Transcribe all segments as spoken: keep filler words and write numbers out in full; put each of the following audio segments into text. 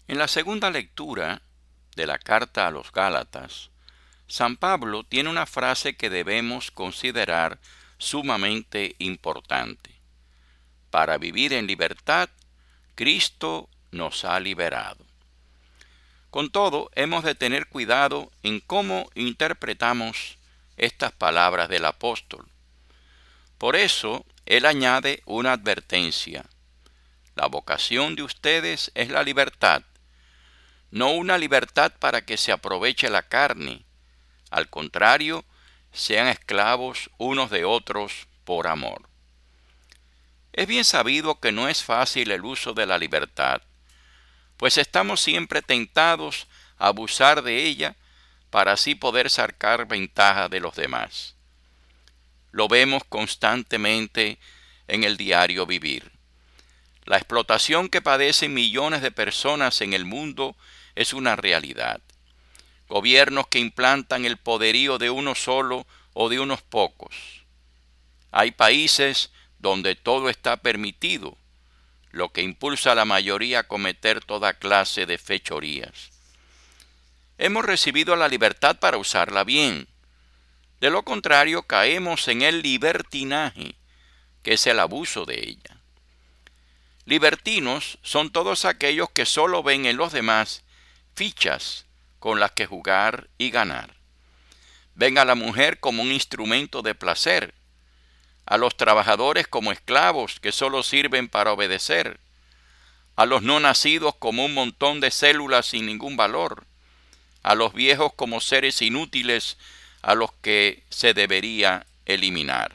En la segunda lectura de la carta a los Gálatas, San Pablo tiene una frase que debemos considerar sumamente importante. Para vivir en libertad, Cristo nos ha liberado. Con todo, hemos de tener cuidado en cómo interpretamos estas palabras del apóstol. Por eso, él añade una advertencia. La vocación de ustedes es la libertad, no una libertad para que se aproveche la carne. Al contrario, sean esclavos unos de otros por amor. Es bien sabido que no es fácil el uso de la libertad, pues estamos siempre tentados a abusar de ella para así poder sacar ventaja de los demás. Lo vemos constantemente en el diario vivir. La explotación que padecen millones de personas en el mundo es una realidad. Gobiernos que implantan el poderío de uno solo o de unos pocos. Hay países donde todo está permitido, lo que impulsa a la mayoría a cometer toda clase de fechorías. Hemos recibido la libertad para usarla bien. De lo contrario, caemos en el libertinaje, que es el abuso de ella. Libertinos son todos aquellos que solo ven en los demás fichas con las que jugar y ganar. Ven a la mujer como un instrumento de placer, a los trabajadores como esclavos que solo sirven para obedecer, a los no nacidos como un montón de células sin ningún valor, a los viejos como seres inútiles a los que se debería eliminar.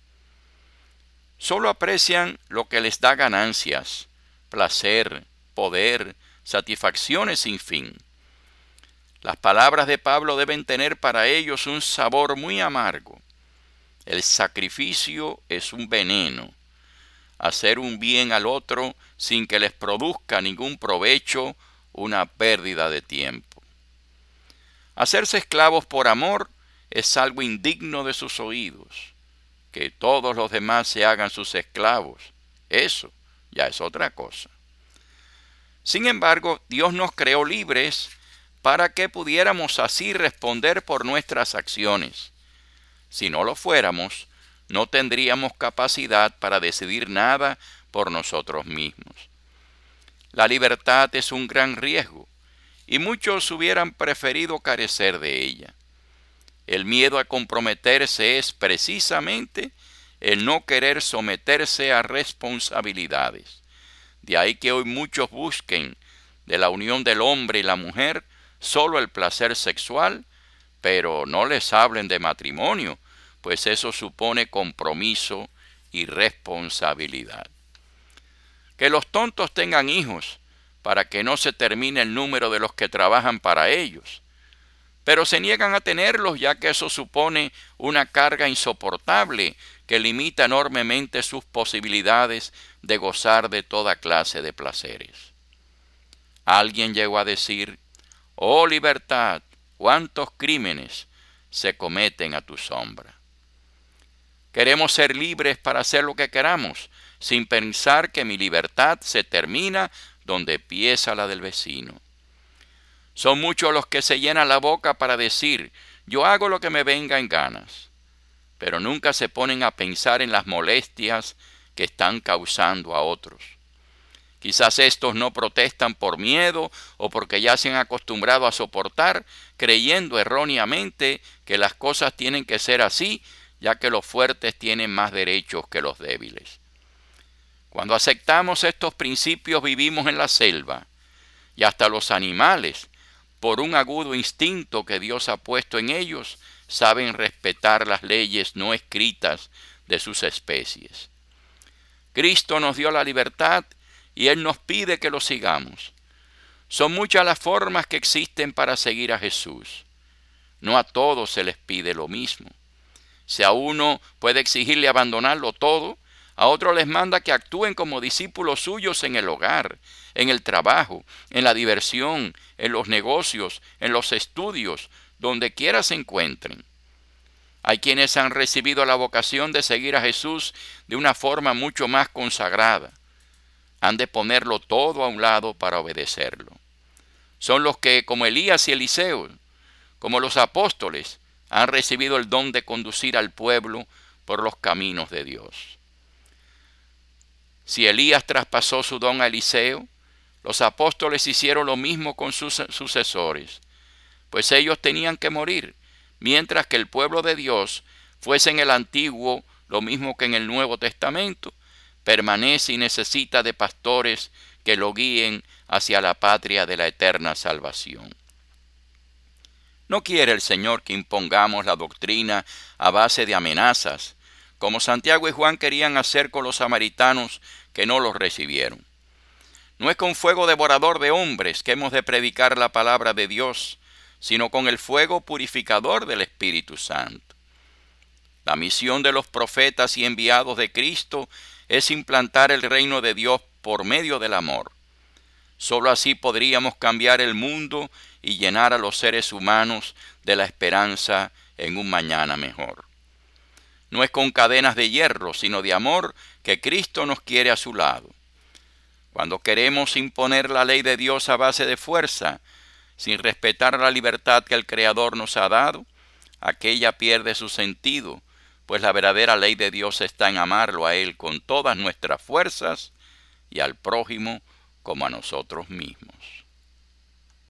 Solo aprecian lo que les da ganancias, placer, poder, satisfacciones sin fin. Las palabras de Pablo deben tener para ellos un sabor muy amargo. El sacrificio es un veneno. Hacer un bien al otro sin que les produzca ningún provecho, una pérdida de tiempo. Hacerse esclavos por amor es algo indigno de sus oídos. Que todos los demás se hagan sus esclavos, eso ya es otra cosa. Sin embargo, Dios nos creó libres para que pudiéramos así responder por nuestras acciones. Si no lo fuéramos, no tendríamos capacidad para decidir nada por nosotros mismos. La libertad es un gran riesgo, y muchos hubieran preferido carecer de ella. El miedo a comprometerse es precisamente el no querer someterse a responsabilidades. De ahí que hoy muchos busquen de la unión del hombre y la mujer solo el placer sexual, pero no les hablen de matrimonio, pues eso supone compromiso y responsabilidad. Que los tontos tengan hijos para que no se termine el número de los que trabajan para ellos, pero se niegan a tenerlos ya que eso supone una carga insoportable que limita enormemente sus posibilidades de gozar de toda clase de placeres. Alguien llegó a decir: «Oh libertad, cuántos crímenes se cometen a tu sombra». Queremos ser libres para hacer lo que queramos, sin pensar que mi libertad se termina donde empieza la del vecino. Son muchos los que se llenan la boca para decir: «Yo hago lo que me venga en ganas», pero nunca se ponen a pensar en las molestias que están causando a otros. Quizás estos no protestan por miedo o porque ya se han acostumbrado a soportar, creyendo erróneamente que las cosas tienen que ser así, ya que los fuertes tienen más derechos que los débiles. Cuando aceptamos estos principios vivimos en la selva, y hasta los animales, por un agudo instinto que Dios ha puesto en ellos, saben respetar las leyes no escritas de sus especies. Cristo nos dio la libertad y Él nos pide que lo sigamos. Son muchas las formas que existen para seguir a Jesús. No a todos se les pide lo mismo. Si a uno puede exigirle abandonarlo todo, a otro les manda que actúen como discípulos suyos en el hogar, en el trabajo, en la diversión, en los negocios, en los estudios, donde quiera se encuentren. Hay quienes han recibido la vocación de seguir a Jesús de una forma mucho más consagrada. Han de ponerlo todo a un lado para obedecerlo. son los que, como Elías y Eliseo, como los apóstoles, han recibido el don de conducir al pueblo por los caminos de Dios. Si Elías traspasó su don a Eliseo, los apóstoles hicieron lo mismo con sus sucesores, pues ellos tenían que morir, mientras que el pueblo de Dios, fuese en el Antiguo lo mismo que en el Nuevo Testamento, permanece y necesita de pastores que lo guíen hacia la patria de la eterna salvación. No quiere el Señor que impongamos la doctrina a base de amenazas, como Santiago y Juan querían hacer con los samaritanos que no los recibieron. No es con fuego devorador de hombres que hemos de predicar la palabra de Dios, sino con el fuego purificador del Espíritu Santo. La misión de los profetas y enviados de Cristo es implantar el reino de Dios por medio del amor. Solo así podríamos cambiar el mundo y llenar a los seres humanos de la esperanza en un mañana mejor. No es con cadenas de hierro, sino de amor que Cristo nos quiere a su lado. Cuando queremos imponer la ley de Dios a base de fuerza, sin respetar la libertad que el Creador nos ha dado, aquella pierde su sentido, pues la verdadera ley de Dios está en amarlo a Él con todas nuestras fuerzas y al prójimo como a nosotros mismos.